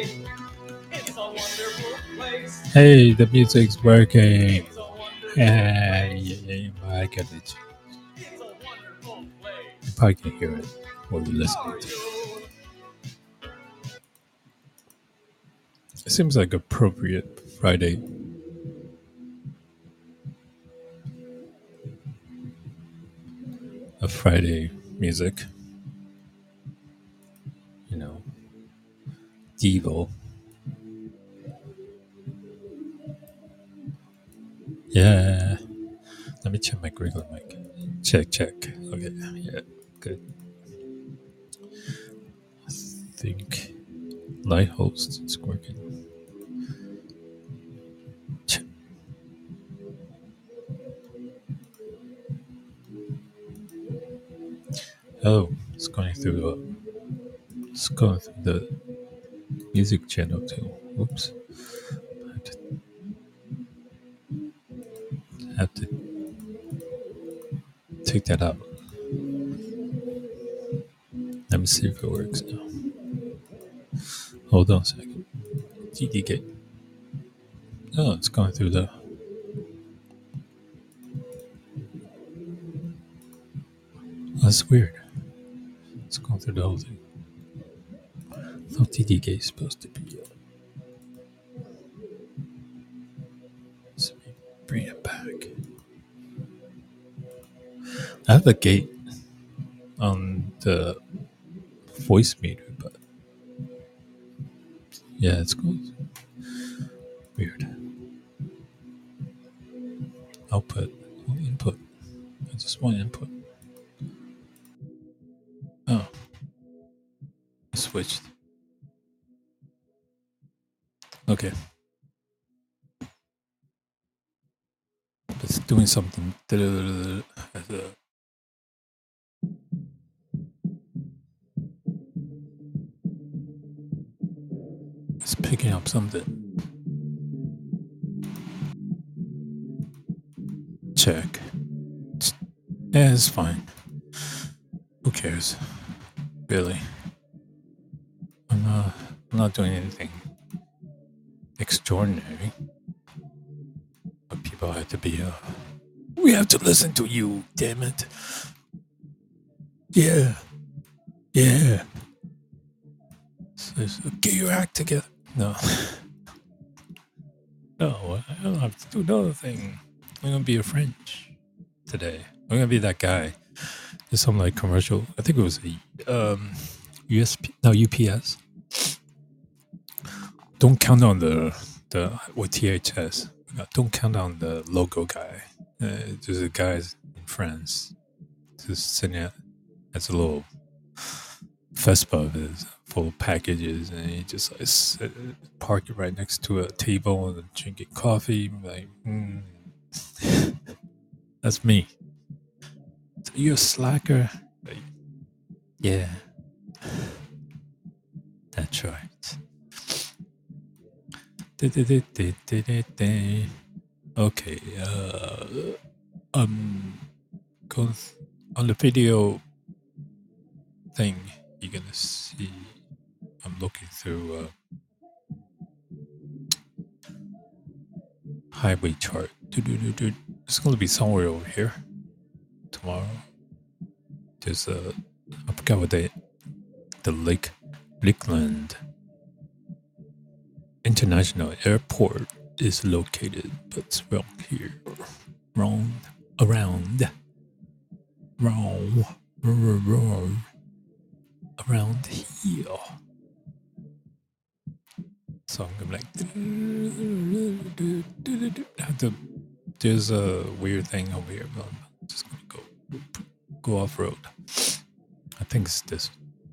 Hey, the music's working. Hey, I get it. You probably can hear it while you're listening to it. It seems like appropriate Friday. A Friday music. You know, Devo. Yeah. Let me check my regular mic. Check. Okay. Yeah. Good. I think Light Host is working. Check. Oh, it's going through the music channel too. Oops. I have to take that out. Let me see if it works now. Hold on a second. TDK. Oh, it's going through the. That's weird. It's going through the whole thing. I thought TDK is supposed to be. Let's bring it back. I have a gate on the voice meter, but yeah, it's going weird. Output, input. I just want input. Oh, I switched. Okay. It's doing something. It's picking up something. Check. Yeah, it's fine. Who cares? Really? I'm not doing anything extraordinary. But people have to be. We have to listen to you, damn it. Yeah. So, get your act together. No. No, I don't have to do another thing. I'm gonna be a French today. I'm gonna be that guy. There's some like commercial. I think it was a UPS. Don't count on the with THS. Don't count on the logo guy. There's a guy in France just sitting at a little Vespa of his full of packages, and he just like park it right next to a table and drinking coffee. Like, that's me. So you're a slacker? Like, yeah, that's right. Okay, go on the video thing. You're gonna see. I'm looking through highway chart. It's gonna be somewhere over here tomorrow. There's I forgot what the Lakeland International Airport is located, but it's wrong here. Around here. So I'm gonna like there's a weird thing over here, but I'm just gonna go off road. I think it's this,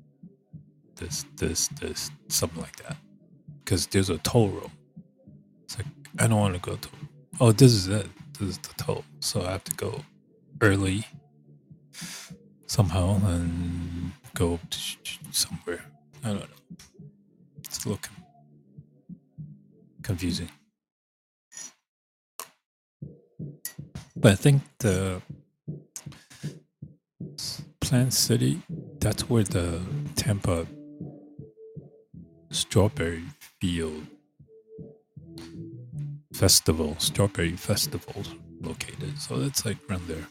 something like that. Because there's a toll road. It's like I don't want to go to. Oh, this is it. This is the toll. So I have to go early somehow and go somewhere. I don't know. It's looking confusing. But I think the Plant City, that's where the Tampa strawberry Field Festival, Strawberry Festival located. So it's like around there.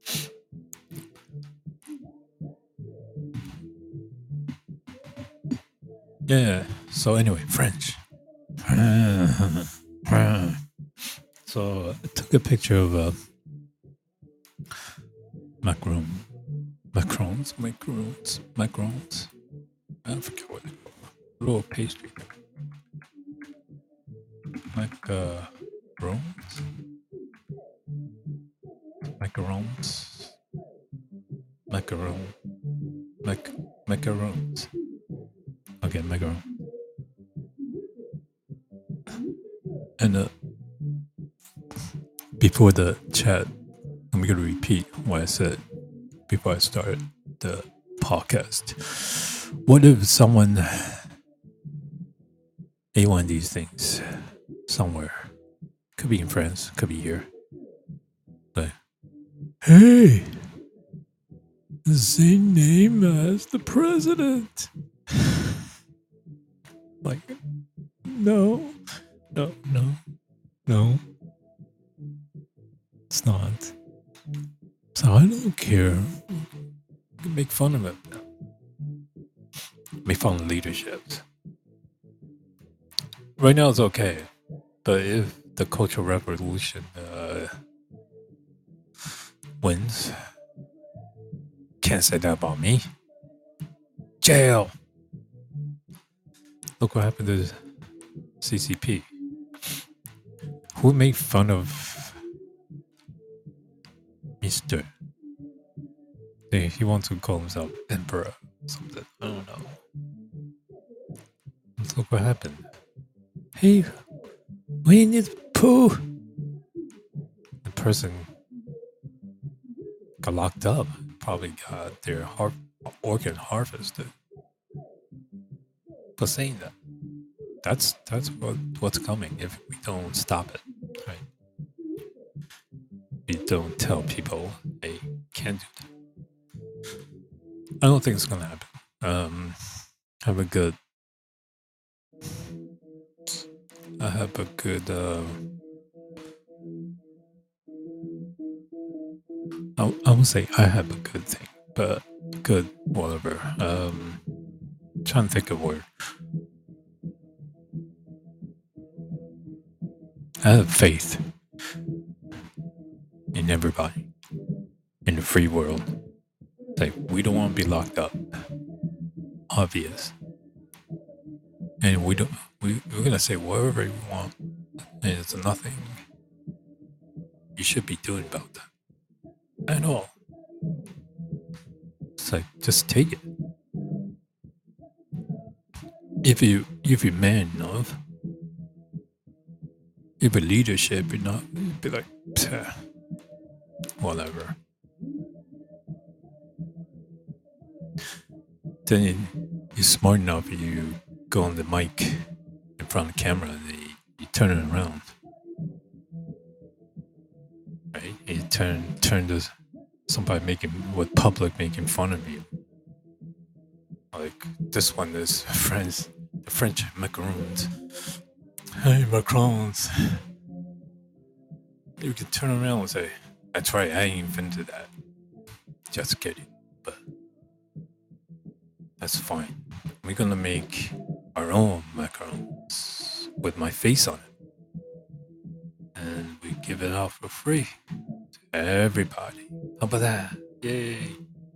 Yeah. So anyway, French. So I took a picture of Macrons. I forget what they call it. Little pastry. Macarons. Okay, macaron. And before the chat, I'm going to repeat what I said before I started the podcast. What if someone ate one of these things somewhere? Could be in France, could be here. But, hey, the same name as the president. Like, no. It's not. So I don't care. You can make fun of it. Make fun of leadership. Right now it's okay. But if the Cultural Revolution wins, can't say that about me. Jail. Look what happened to CCP. Who made fun of Mr. He wants to call himself Emperor or something. I don't know. Let's look what happened. Hey, Winnie the Pooh. The person got locked up. Probably got their organ harvested. For saying that. That's what's coming if we don't stop it. Right? We don't tell people they can't do that. I don't think it's gonna happen. I have a good I won't say I have a good thing, but good whatever. Trying to think of a word. I have faith in everybody in the free world. Like, we don't want to be locked up. Obvious. And we're gonna say whatever we want. And it's nothing you should be doing about that at all. It's like, just take it. If you're man enough, if a leadership, you'd be like, whatever. Then you're smart enough, you go on the mic in front of the camera and you turn it around. Right? And you turn to somebody public making fun of you. Like, this one is the French macarons. Hey, Macrons. You can turn around and say, that's right, I invented that. Just kidding. But that's fine. We're gonna make our own macarons with my face on it. And we give it out for free to everybody. How about that? Yay.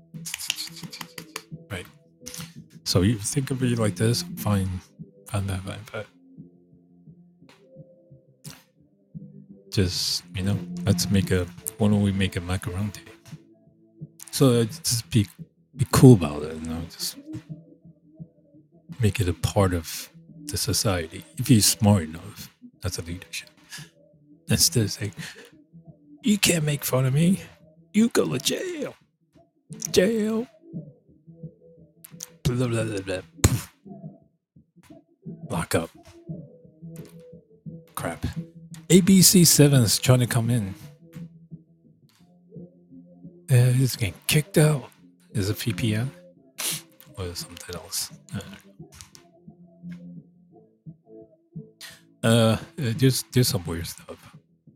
Right. So you think of it like this, fine. But just, why don't we make a macaron day? So just be cool about it, just make it a part of the society. If you're smart enough, that's a leadership. Instead of saying, you can't make fun of me, you go to jail. Jail. Blah, blah, blah, blah. Lock up. Crap. ABC7 is trying to come in. He's getting kicked out. Is it VPN? Or something else? I don't know. There's some weird stuff.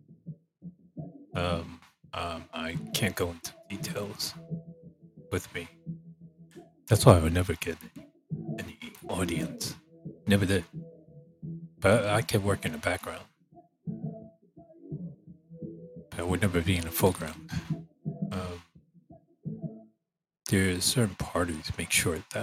I can't go into details with me. That's why I would never get any audience. Never did. But I can work in the background. I would never be in the foreground. Um, there's certain parties make sure that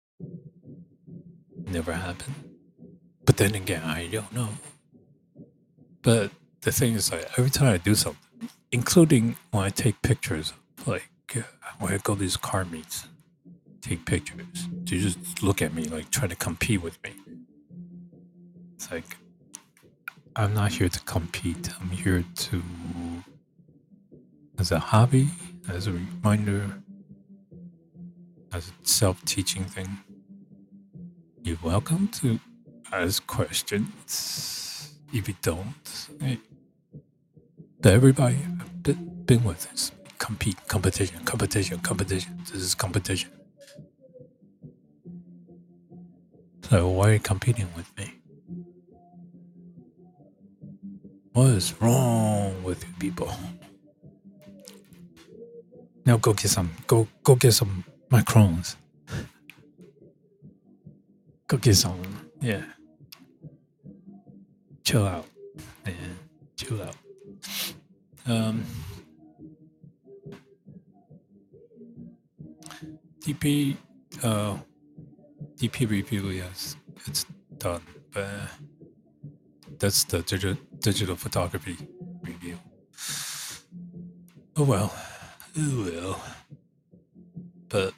never happen. But then again, I don't know. But the thing is, like, every time I do something, including when I take pictures, like when I go to these car meets, take pictures, they just look at me like trying to compete with me. It's like, I'm not here to compete. I'm here to, as a hobby, as a reminder, as a self-teaching thing. You're welcome to ask questions. If you don't, hey. But everybody I've been with is competition. This is competition. So why are you competing with me? What is wrong with you people? Now go get some. Go get some Macrons. Go get some. Yeah. Chill out, man. Chill out. DP. DP review. Yes, it's done. But that's the digital photography review. Oh well. Oh well. But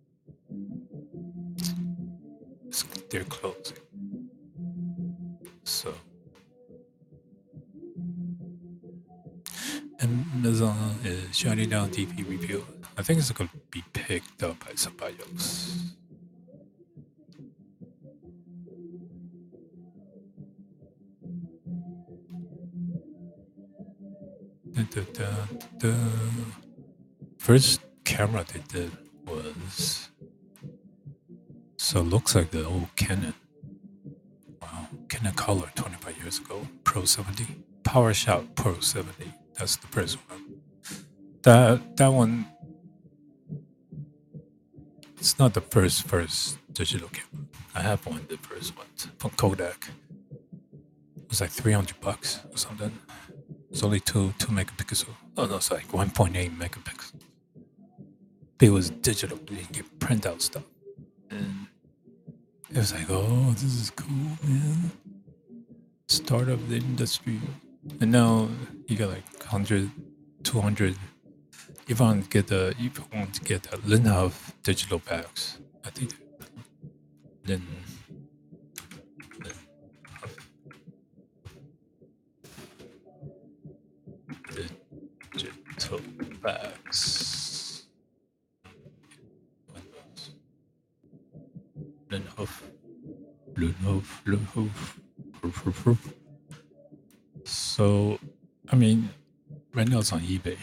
they're closing. So Amazon is shutting down DP review. I think it's going to be picked up by somebody else. The first camera they did was, so it looks like the old Canon. Wow, Canon Color 25 years ago, Pro 70, PowerShot Pro 70. That's the first one. That one, it's not the first digital camera. I have one, the first one from Kodak. It was like $300 or something. It's only 2 megapixel. Oh no, it's like 1.8 megapixel. It was digital. You can get printout stuff. And it was like, oh, this is cool, man. Start of the industry. And now you got like 100, 200. If I want to get the Linhof digital packs, I think then digital packs. Linhof. So, I mean, right now it's on eBay.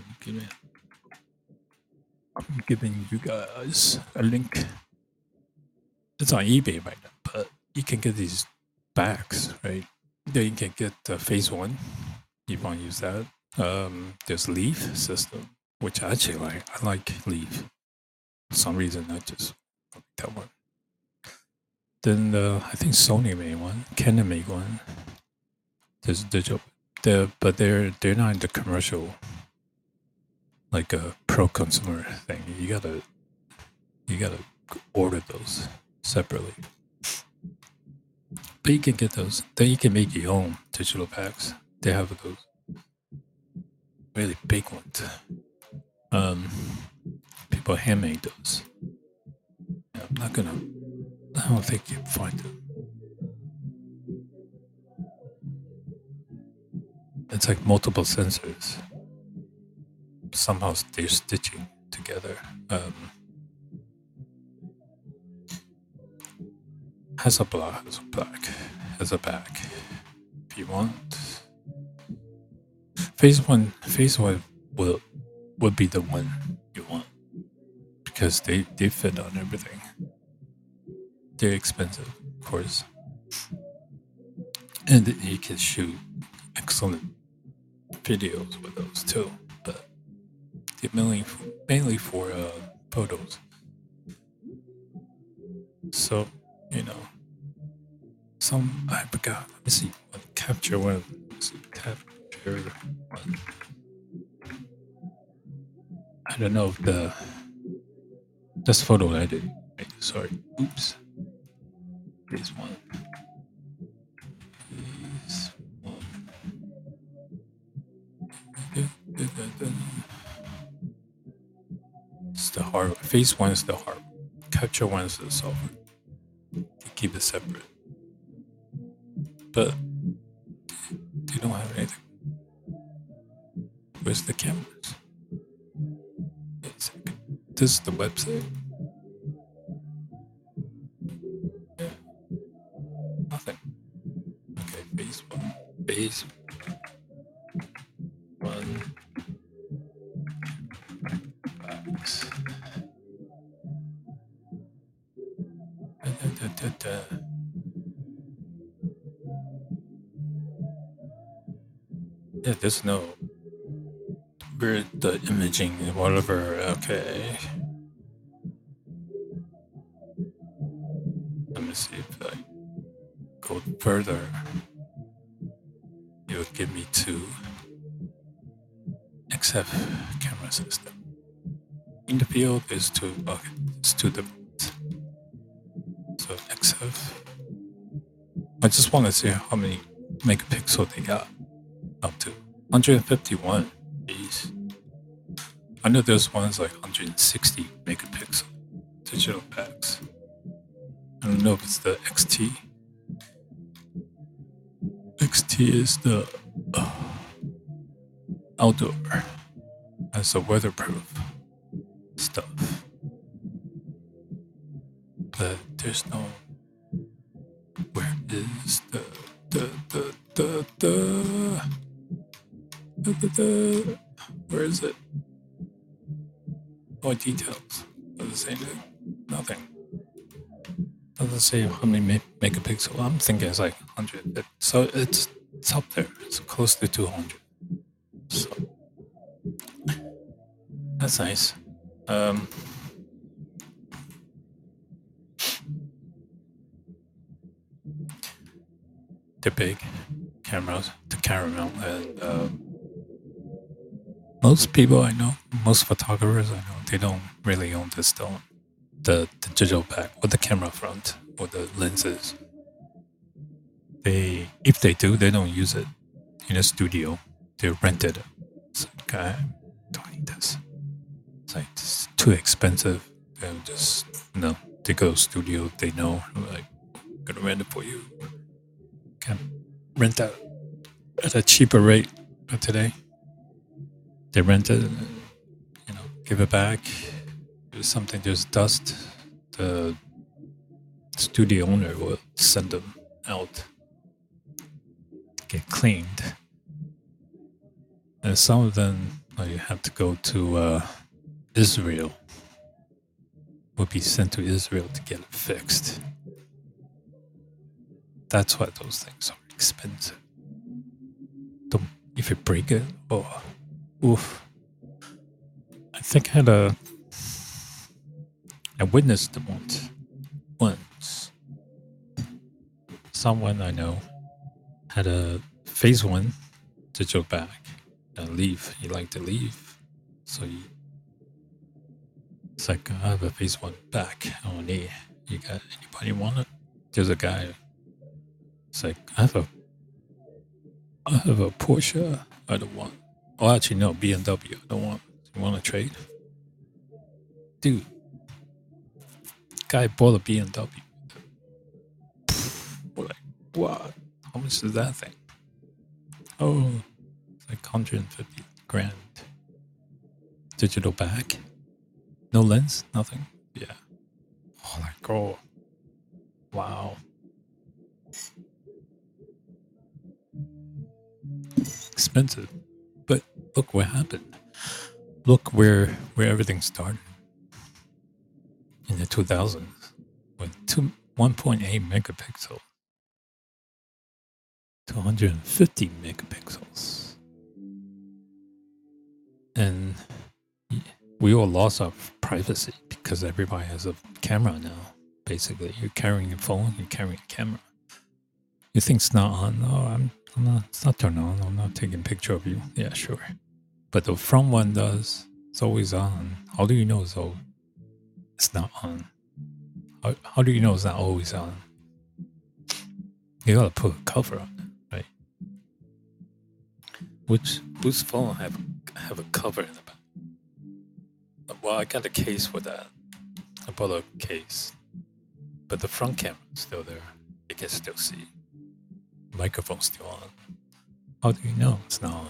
I'm giving you guys a link. It's on eBay right now, but you can get these backs, right? Then you can get the Phase 1 if you want to use that. There's Leaf system, which I actually like. I like Leaf. For some reason, I just like that one. Then I think Sony made one, Canon made one. There's digital, but they're not in the commercial, like a pro consumer thing. You gotta order those separately. But you can get those. Then you can make your own digital packs. They have those really big ones. People handmade those. I don't think you can find them. It's like multiple sensors. Somehow they're stitching together. Has a back. If you want. Phase 1 would be the one you want. Because they fit on everything. They're expensive, of course. And you can shoot excellent videos with those too, but they're mainly for photos. So, you know, I forgot. Let me see. Capture one. Capture one. I don't know if this photo I did. Sorry. Oops. This one. This one. It's the hard. Phase one is the hard. Capture one is the soft. You keep it separate. But they don't have anything. Where's the cameras? Wait a second. This is the website. Yeah. Nothing. Okay, phase one. Phase one. Box. Yeah, there's no where the imaging whatever. Okay. Let me see if I go further. It would give me to XF camera system. In the field is two. Okay, it's two different. So XF. I just want to see how many megapixel they got up to. 151. Jeez. I know there's ones like 160 megapixel digital packs. I don't know if it's the XT. XT is the outdoor. That's the weatherproof stuff. But there's no. Where is the where is it? What details? Does it say anything? Nothing. Doesn't say how many megapixel. I'm thinking it's like 100. So it's up there. It's close to 200. So that's nice. They're big cameras, the Caramel, and most people I know, most photographers I know, they don't really own this stone, the digital pack or the camera front or the lenses. If they do, they don't use it in a studio. They rent it. It's like, I don't need this. It's like it's too expensive. And just they go to studio. They know like I'm gonna rent it for you. Can rent that at a cheaper rate. But today, they rent it, and, give it back. If something there's dust, the studio owner will send them out to get cleaned. And some of them, you have to go to Israel. Will be sent to Israel to get it fixed. That's why those things are expensive. If you break it, oof. I think I witnessed it once. Someone I know had a phase one digital bag. He liked to leave. So it's like, I have a phase one back. Oh, nee. You got anybody want it? There's a guy. It's like, I have a Porsche. I don't want. Oh, actually, no, BMW. I don't want. You want to trade? Dude, guy bought a BMW. We're like, what? How much is that thing? Oh, it's like 150 grand. Digital back. No lens, nothing. Yeah. Oh, like, oh, wow. Expensive. But look what happened. Look where everything started. In the 2000s with 1.8 megapixel. 250 megapixels. And we all lost our privacy because everybody has a camera now. Basically, you're carrying your phone, you're carrying a camera. You think it's not on? Oh, I'm not. It's not turned on. I'm not taking a picture of you. Yeah, sure. But the front one does. It's always on. How do you know it's not on? How do you know it's not always on? You gotta put a cover on it, right? Whose phone have a cover in the back? Well, I got a case for that. I bought a case, but the front camera is still there. You can still see. Microphone's still on. How do you know it's not on?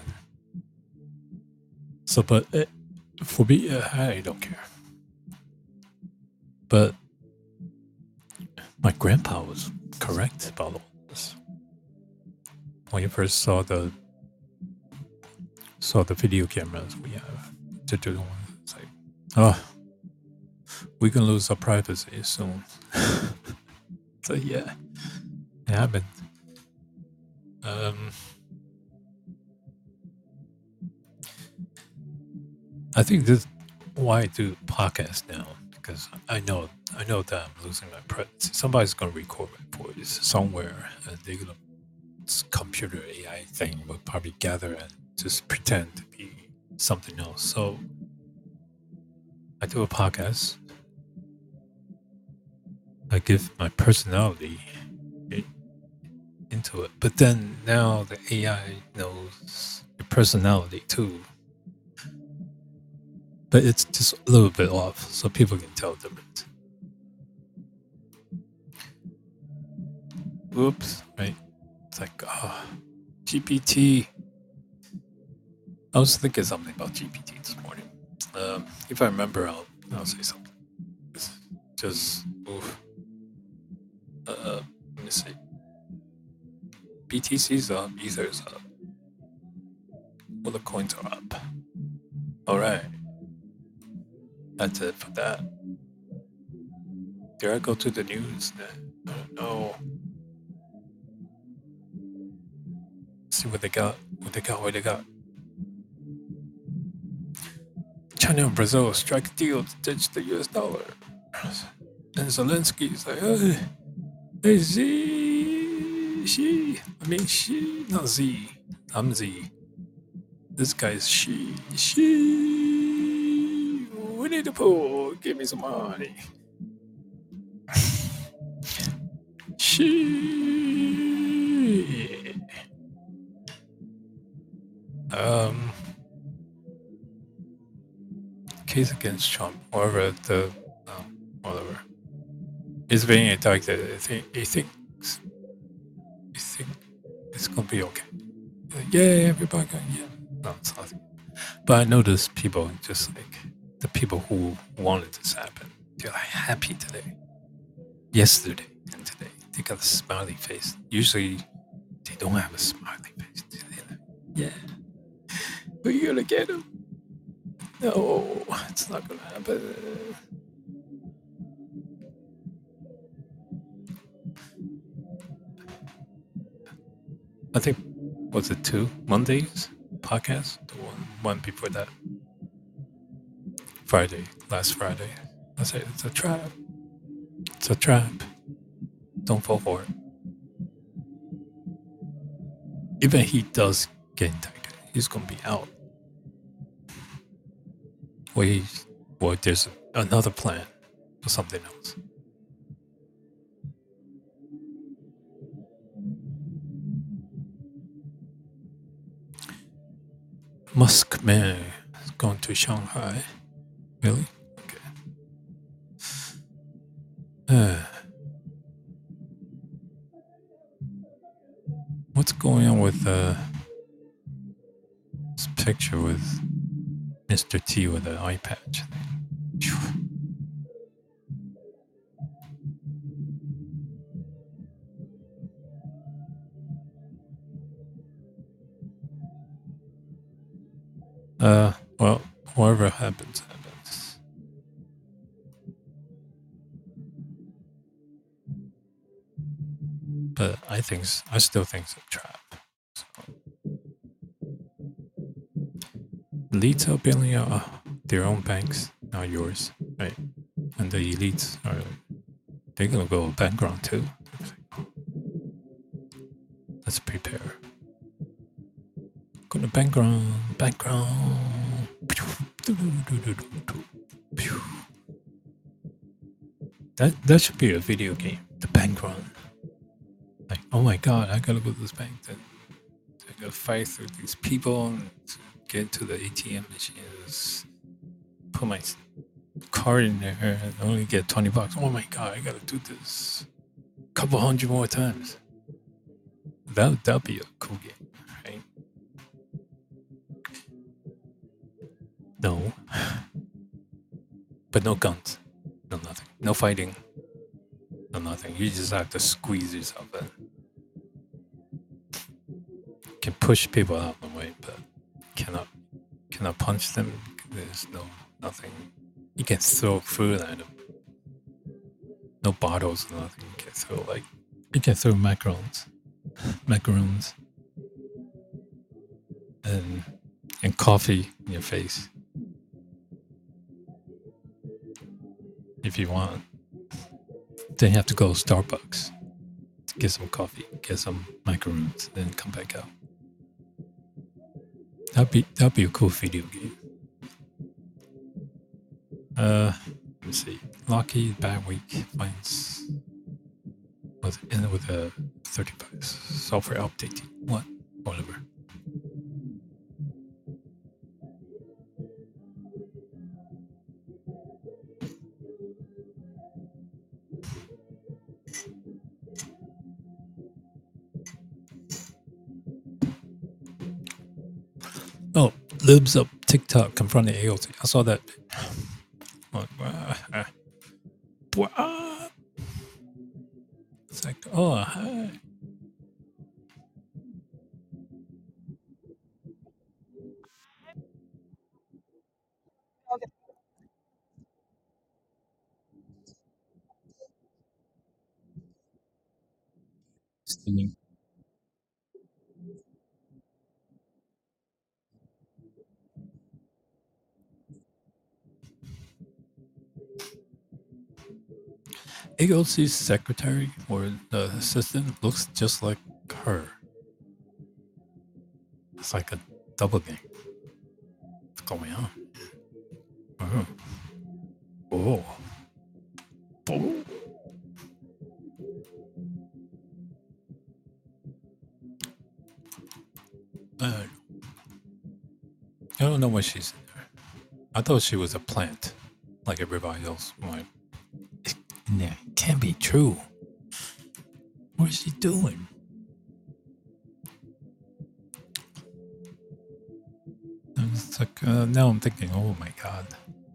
So, but for me, I don't care. But my grandpa was correct about all this. When he first saw the video cameras we have, it's like, oh, we can lose our privacy soon. So yeah, it happened. I think this is why I do podcasts now, because I know that I'm losing my privacy. Somebody's gonna record my voice somewhere, and they're gonna this computer AI thing will probably gather and just pretend to be something else. So I do a podcast. I give my personality into it, but then now the AI knows your personality too. But it's just a little bit off, so people can tell the difference. Oops, right? It's like, GPT. I was thinking something about GPT this morning. If I remember, I'll say something. It's just, oof. Let me see. BTC's up, Ether's up. Well, the coins are up. All right. That's it for that. Did I go to the news? I don't know. See what they got. What they got. China and Brazil strike a deal to ditch the US dollar. And Zelensky's like, hey, she, not Z. I'm Z. This guy's she. Winnie the Pooh, give me some money. She. Case against Trump, whatever is being indicted. I think it's gonna be okay. Yeah, everybody going, yeah. No, it's nothing. But I noticed people just like the people who wanted this happen, they're like happy today. Yesterday and today. They got a smiley face. Usually they don't have a smiley face. They're like, yeah. We're gonna get him. No, it's not gonna happen. I think, was it 2 Mondays podcast? The one before that. Last Friday. I said it's a trap. It's a trap. Don't fall for it. Even he does get indicted, he's gonna be out. Or there's another plan or something else. Musk man is going to Shanghai. Really? Okay. What's going on with this picture with Mr. T with an eye patch? Well, whatever happens. But I still think it's a trap. Elites are building their own banks, not yours, right? And the elites are they're gonna go bankrupt too. Let's prepare. Gonna bankrupt. That should be a video game. The bank run. Like, oh my god, I gotta go to this bank. Then I gotta fight through these people and get to the ATM machines. Put my card in there and only get $20. Oh my god, I gotta do this a couple hundred more times. That'd be a cool game, right? No. But no guns. No nothing. No fighting. No nothing. You just have to squeeze yourself in. You can push people out of the way, but cannot punch them. There's nothing. You can throw food at them. No bottles, nothing. You can throw macarons, and coffee in your face if you want. Then you have to go to Starbucks to get some coffee, get some macarons, then come back out. That'd be a cool video game. Let me see. Lockheed bad week finds with a 35 software update. What? Whatever. Oh, libs up TikTok confronting AOC. I saw that. It's like, oh, hi. Steam. AOC's secretary or the assistant looks just like her. It's like a double game. What's going on? Oh. Oh. Oh. I don't know what she's in there. I thought she was a plant, like everybody else. Like, it can't be true. What is she doing? And it's like now I'm thinking, oh my god,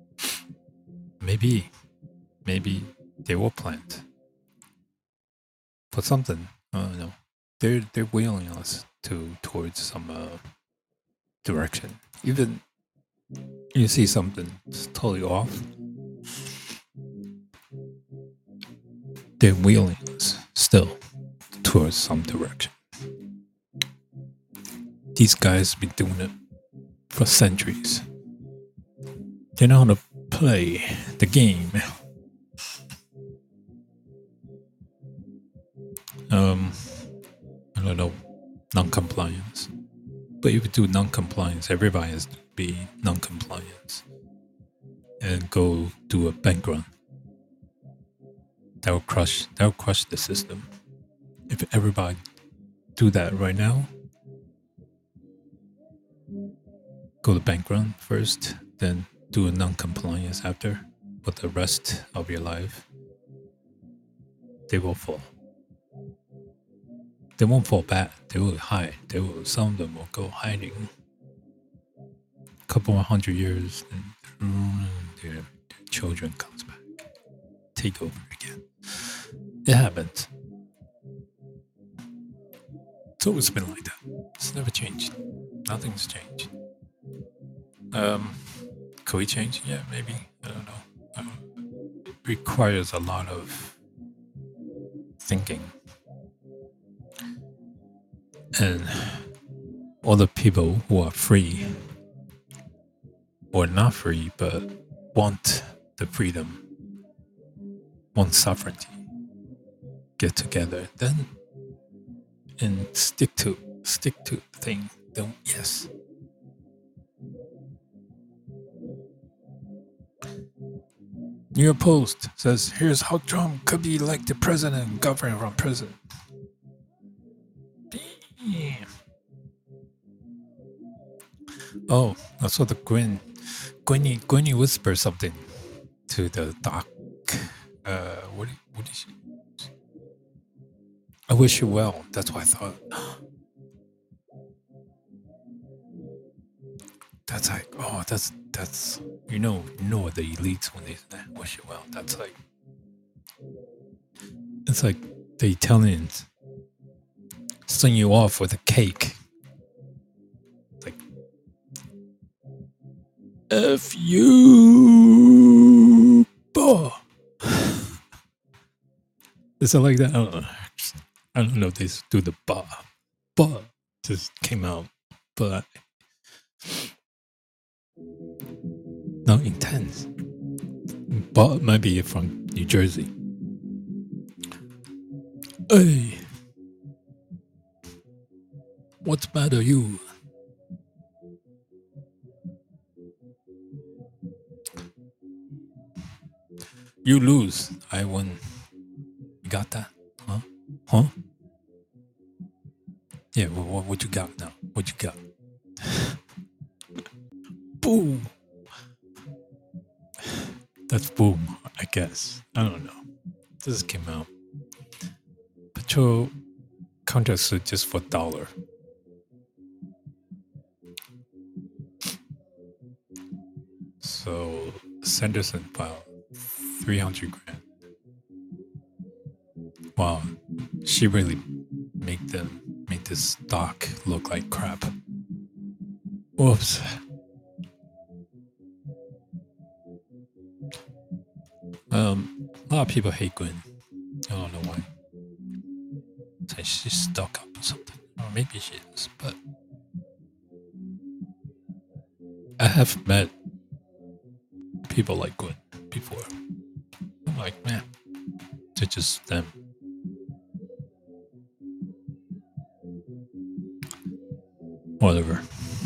maybe they will plant for something. I don't know. They're wheeling us towards some direction. Even you see something totally off, they're wheeling us still towards some direction. These guys been doing it for centuries. They know how to play the game. I don't know, non-compliance. But if you do non-compliance, everybody has to be non-compliance and go do a bank run. That will crush the system. If everybody do that right now, go to bank run first, then do a non-compliance after, for the rest of your life, they will fall. They won't fall back. They will hide. Some of them will go hiding. A couple 100 years, and their children comes back, take over again. It happens. It's always been like that. It's never changed. Nothing's changed. Could we change? Yeah, maybe. I don't know. It requires a lot of thinking. And all the people who are free or not free, but want the freedom, want sovereignty, get together, then and stick to the thing. Then yes. New York Post says, here's how Trump could be elected president and govern from prison. Damn. Oh, I saw the Gwenny whisper something to the doc. What did she? I wish you well. That's what I thought. That's like, oh, that's you know the elites when they say wish you well. That's like, it's like the Italians send you off with a cake. Like, F you, bah. Is it like that? I don't know. I don't know if they do the bah. Bah just came out, but not intense. But maybe from New Jersey. Hey, what's matter you? You lose, I win. You got that? Huh? Yeah, what you got now? What you got? Boom. That's boom, I guess. I don't know. This came out. Patrol contracts are just for $1. So Sanderson filed 300 grand. Wow, she really made this stock look like crap. Whoops. A lot of people hate Gwen. I don't know why. Say she's stuck up or something. Or maybe she is, but I have met people like Gwen before. I'm like, man, they're just them. Whatever.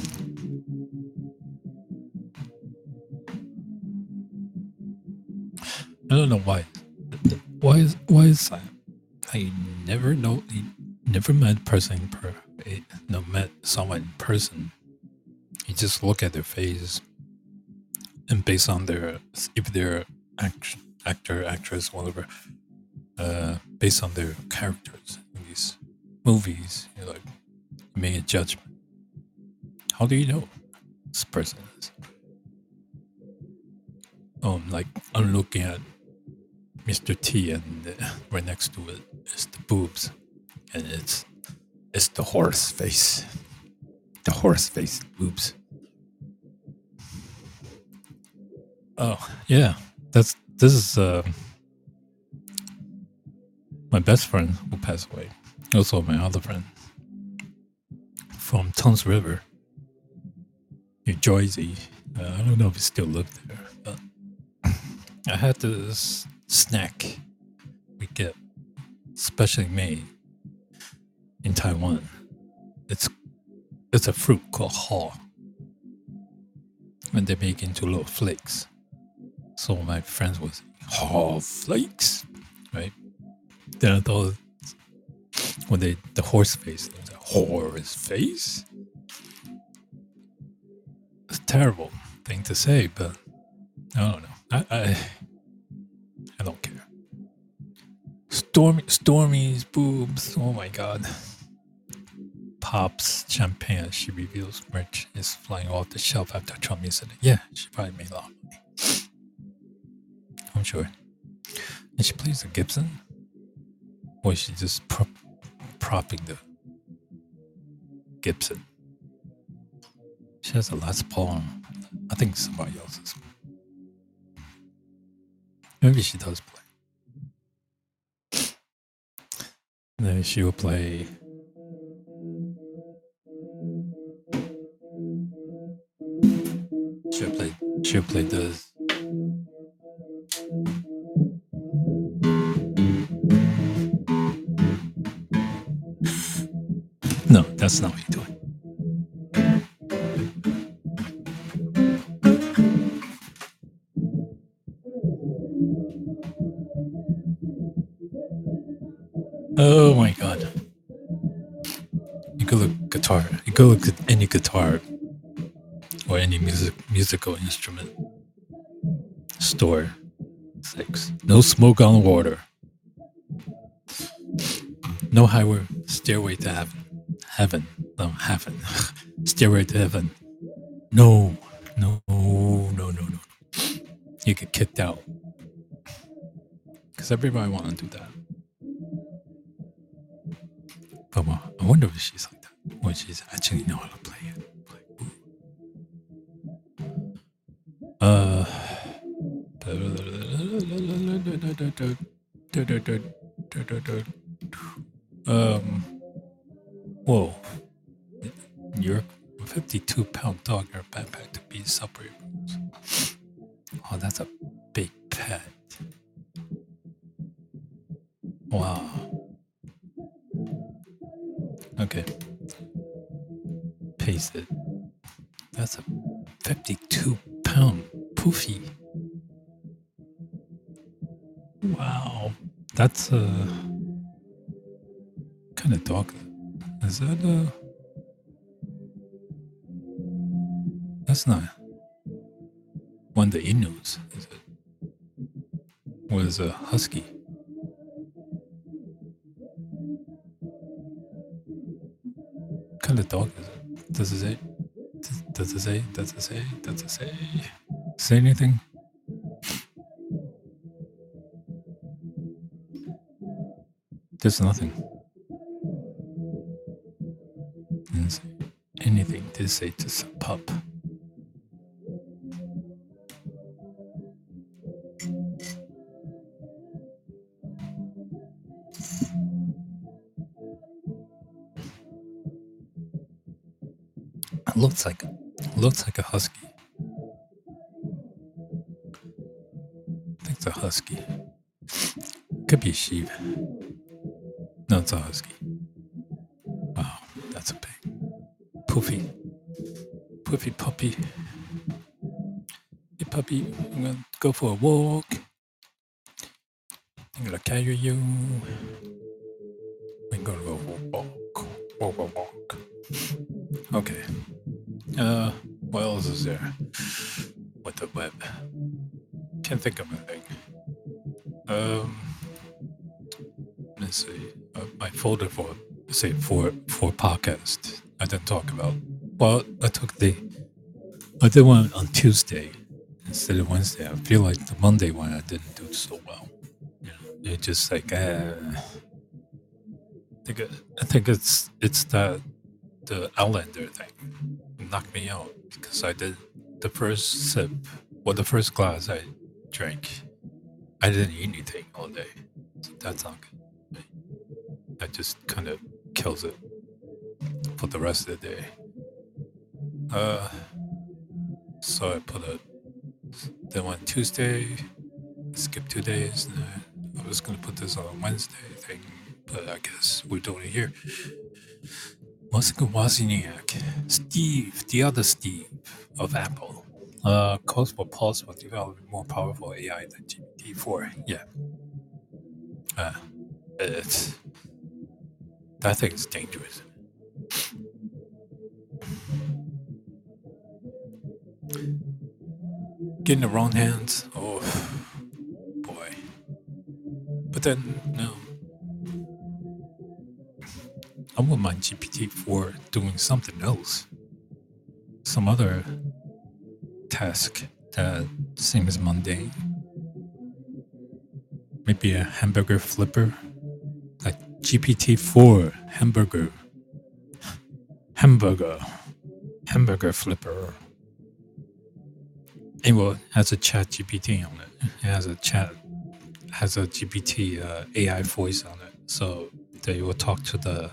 I don't know why. Why is that? I never met met someone in person. You just look at their face, and based on if they're actor, actress, whatever, based on their characters in these movies, you make a judgment. How do you know this person is? Like I'm looking at Mr. T, and right next to it is the boobs, and it's the horse face. The horse face boobs. Oh yeah, this is my best friend who passed away. Also my other friend from Toms River, New Jersey. I don't know if he still lived there, but I had this snack we get specially made in Taiwan. It's a fruit called haw, and they make into little flakes. So my friends was haw flakes, right? Then I thought when the horse face, it was a horse face. It's a terrible thing to say, but I don't know. I don't care. Stormy's boobs. Oh my god. Pops champagne. She reveals merch is flying off the shelf after Trump yesterday. Yeah, she probably made a lot of money. I'm sure. And she plays the Gibson. Or is she just propping the Gibson? She has a Les Paul. I think somebody else's. Maybe she does play. And then she will play. Should play this. No, that's not what you're doing. Oh my god. You could look guitar. You could look at any guitar or any musical instrument store. 6. No smoke on the water. No highway. Stairway to heaven. Heaven. No, heaven. Stairway to heaven. No. You get kicked out. Because everybody want to do that. But I wonder if she's like that. When she's actually know how to play it. Whoa. You're a 52-pound dog in a backpack to be subway rules. Oh, that's a big pet. Wow. Okay. Paste it. That's a 52-pound poofy. Wow. That's a kind of dog. Is that a... That's not one of the Inuits, is it? Or is it a husky? What kind of dog is it? Does it say? Does it say? Does it say? Does it say? Say anything? There's nothing. Didn't say anything. Did say just a pup. It looks like a husky. I think it's a husky. Could be a sheep. No, it's a husky. Wow, that's a big poofy puppy. Hey puppy, I'm gonna go for a walk. I'm gonna carry you. We're gonna go walk. Okay. What else is there with the web? Can't think of anything. Let's see. My folder for podcast. I didn't talk about. Well, I did one on Tuesday instead of Wednesday. I feel like the Monday one I didn't do so well. You know, it's just like I think it's the Outlander thing. It knocked me out because I did the first sip or the first glass I drank. I didn't eat anything all day, so that's not good. That just kind of kills it for the rest of the day. So I then on Tuesday, skip 2 days, and I was gonna put this on Wednesday thing, but I guess we're doing it here. Wozniak, Steve, the other Steve of Apple, calls for pause for developing more powerful AI than GPT-4. Yeah. That thing is dangerous. Get in the wrong hands. Oh, boy. But then, no. I wouldn't mind GPT-4 doing something else. Some other task that seems mundane. Maybe a hamburger flipper. Like GPT-4 hamburger flipper. It has a chat GPT on it. It has a GPT AI voice on it. So they will talk to the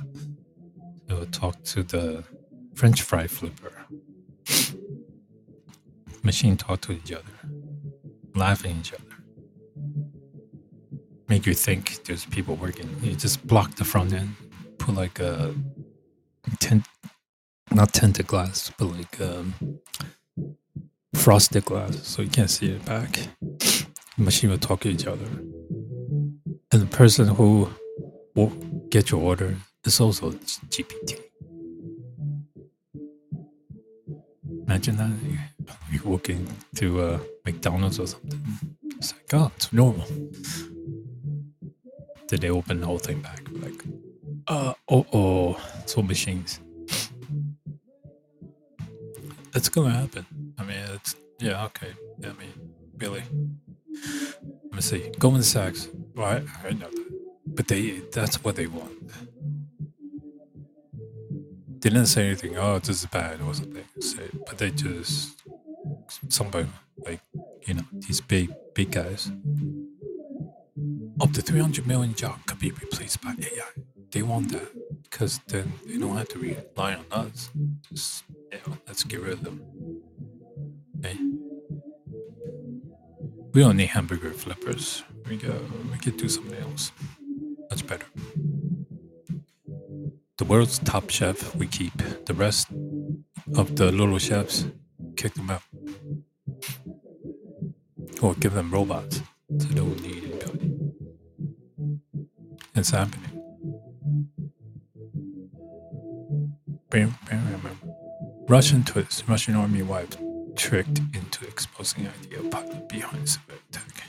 French fry flipper. machine talk to each other, laughing at each other. Make you think there's people working. You just block the front end, put like a not tinted glass, but like frosted glass, so you can't see it back. The machine will talk to each other, and the person who will get your order is also GPT. Imagine that you're walking to McDonald's or something. It's like, oh, it's normal. Did they open the whole thing back? Like, it's all machines. It's gonna happen. I mean, okay. I mean, really. Let me see. Goldman Sachs. Well, I know that, but that's what they want. They didn't say anything. Oh, this is bad or something. But they just somebody like these big guys. Up to 300 million jobs could be replaced by AI. They want that because then they don't have to rely on us. Just let's get rid of them. Okay. We don't need hamburger flippers. We could do something else. Much better. The world's top chef we keep. The rest of the little chefs, kick them out. Or give them robots so they don't need anybody. It's happening. Russian twist. Russian army wife tricked into exposing idea of pilot behind civil attack.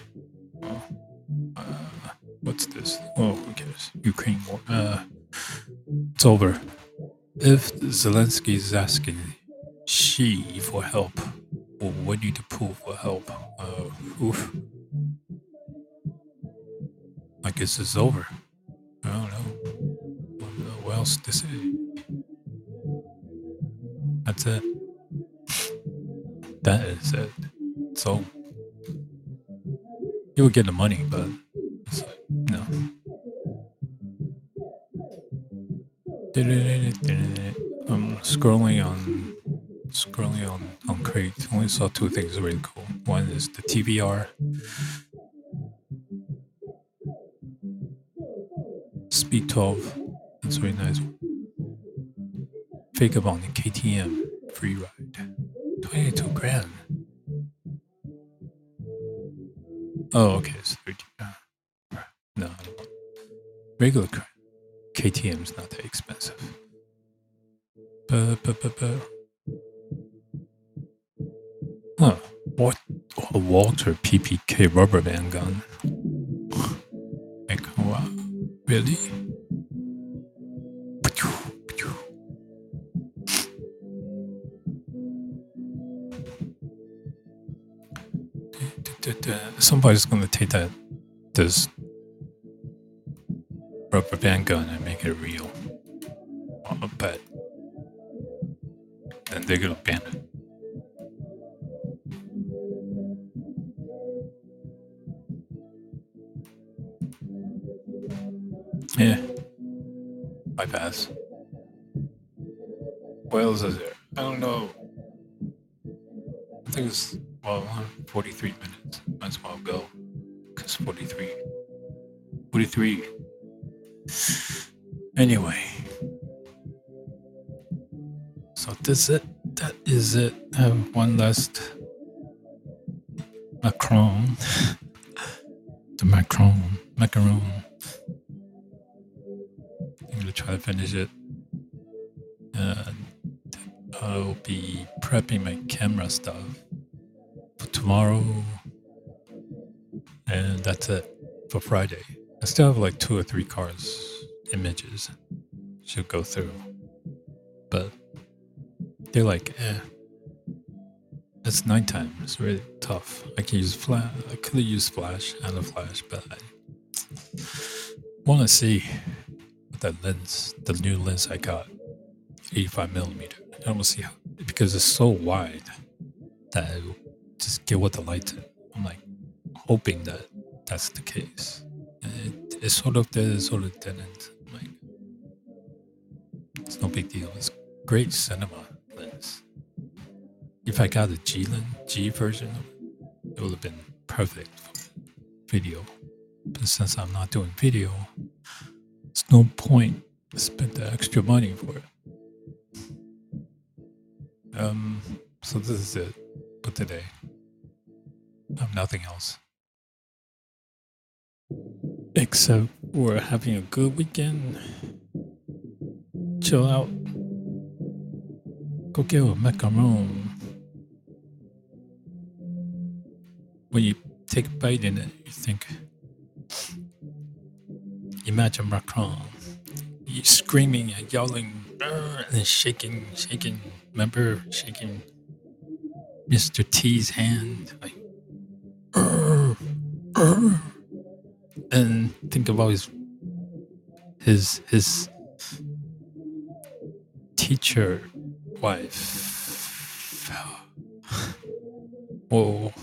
What's this? Oh, who cares? Ukraine war. It's over. If Zelensky is asking Xi for help, or Winnie the Pooh for help, I guess it's over. I don't know. What else to say? That's it. That is it. So you would get the money, but it's like, no. I'm scrolling on Crate. Only saw two things really cool. One is the TVR Speed 12. That's really nice. Fake up on the KTM free ride. 22 grand. Oh, okay. It's 30. No, I don't want regular KTM's not that expensive. Huh. What? A Walter PPK rubber band gun. Like, wow. Really? Somebody's gonna take this rubber band gun and make it real. I bet. Then they're gonna ban it. Yeah. Bypass. What else is there? I don't know. I think it's 43 minutes. Might as well go. Cause 43. Anyway. So that's it. That is it. I have one last Macron. The macaron. I'm gonna try to finish it. I'll be prepping my camera stuff for tomorrow. And that's it for Friday. I still have like 2 or 3 cars, images should go through. But they're like, it's nighttime. It's really tough. I can use flash. I could have used flash and a flash, but I want to see that lens, the new lens I got, 85mm. I want to see how, because it's so wide that I just get what the light's in. I'm like hoping that that's the case. And it sort of did, it sort of didn't. I'm like, it's no big deal. It's great cinema lens. If I got a G version of it, it would have been perfect for video. But since I'm not doing video, there's no point to spend the extra money for it. So this is it for today. Nothing else. Except we're having a good weekend. Chill out. Go get a macaron. When you take a bite in it, you think, imagine Macron. He's screaming and yelling and shaking. Remember shaking Mr. T's hand, like, and think about his teacher wife. Whoa,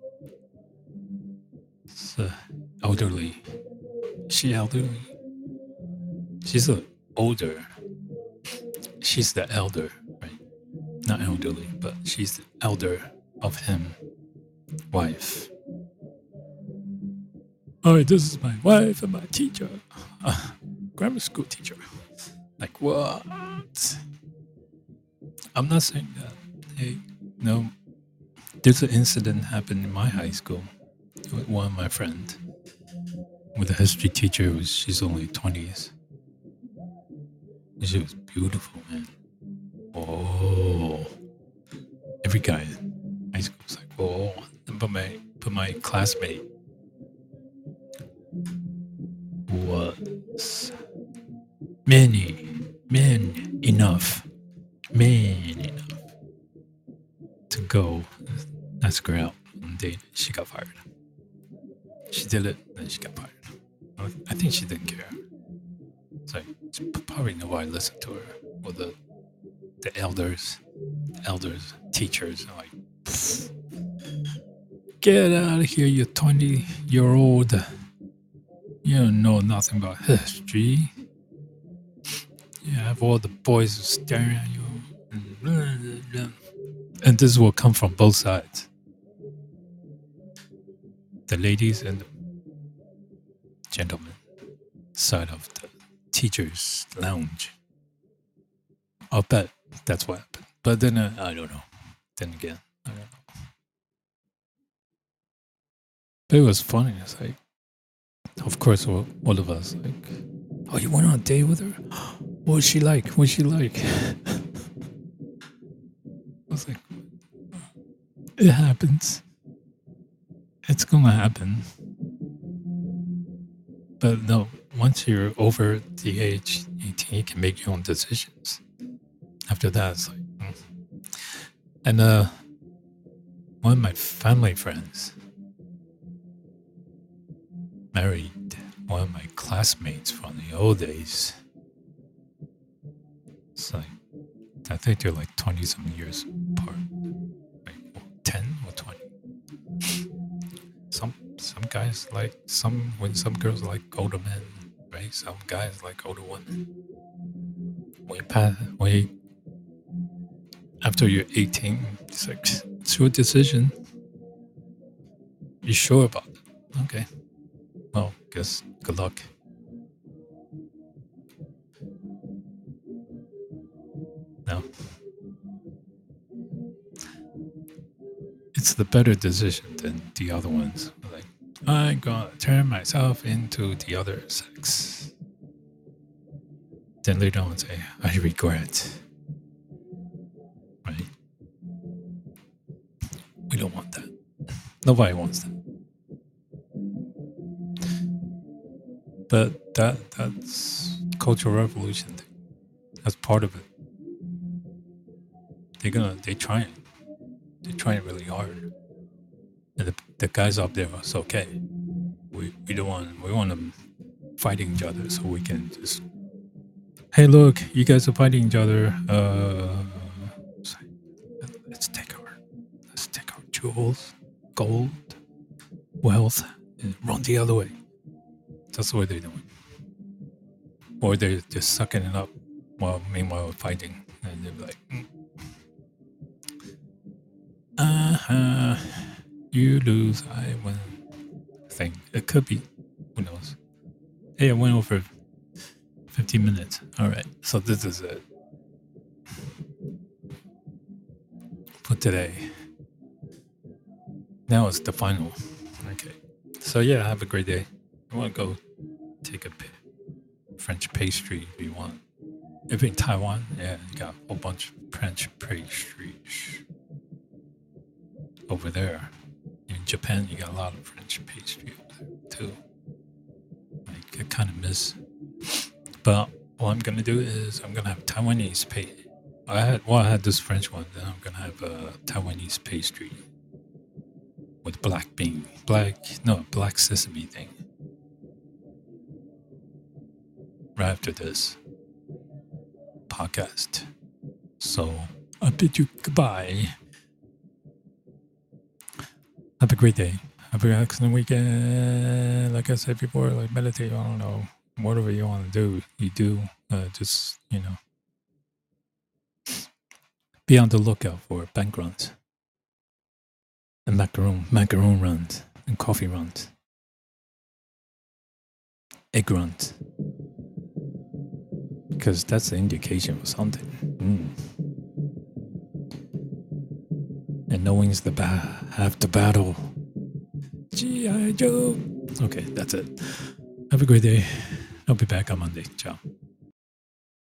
it's elderly. Is she elderly? She's older. She's the elder, right? Not elderly, but she's the elder of him. Wife. Oh, this is my wife and my teacher. Grammar school teacher. Like, what? I'm not saying that. Hey, no. There's an incident happened in my high school with one of my friends. With a history teacher, she's only 20s. She was beautiful, man. Oh. Every guy in high school was like, oh. But my classmate was man enough to go ask her out on a date. She got fired. She did it, and she got fired. I think she didn't care. It's like, she probably nobody listened to her. Or the elders, teachers, are like, pfft, get out of here, you 20-year-old. You don't know nothing about history. You have all the boys staring at you. And this will come from both sides. The ladies and the gentlemen side of the teacher's lounge. I'll bet that's what happened. But then, I don't know. Then again, I don't know. But it was funny. It's like, of course, all of us, like, oh, you went on a date with her? What was she like? I was like, it happens. It's gonna happen. But no, once you're over the age 18, you can make your own decisions. After that, it's like, And one of my family friends married one of my classmates from the old days. It's like, I think they're like 20-something years apart. Like 10 or 20. Some guys like some girls like older men, right? Some guys like older women. After you're 18, it's like, it's your decision. You sure about it? Okay. Well, guess good luck. No. It's the better decision than the other ones. Like, I'm gonna turn myself into the other sex. Then later on say, I regret. Right? We don't want that. Nobody wants that. But that's cultural revolution thing. That's part of it. They're trying. They're trying really hard. And the guys up there are okay. We want them fighting each other so we can just, hey, look, you guys are fighting each other. Let's take our jewels, gold, wealth, and run the other way. That's what they're doing. Or they're just sucking it up while meanwhile fighting, and they're like, You lose, I win thing. It could be. Who knows? Hey, I went over 15 minutes. All right. So this is it for today. Now it's the final. Okay. So yeah, have a great day. I want to go take a French pastry if you want. If in Taiwan, yeah, you got a whole bunch of French pastries over there. In Japan, you got a lot of French pastry over there too. I kind of miss. But what I'm gonna do is I'm gonna have Taiwanese pastry. I had this French one. Then I'm gonna have a Taiwanese pastry with black sesame thing. Right after this podcast. So I bid you goodbye. Have a great day. Have an excellent weekend. Like I said before, like meditate. I don't know, whatever you want to do, you do. Just be on the lookout for bank runs and macaron runs and coffee runs, egg runs, because that's the indication of something. And knowing's half the battle. G.I. Joe. Okay, that's it. Have a great day. I'll be back on Monday. Ciao.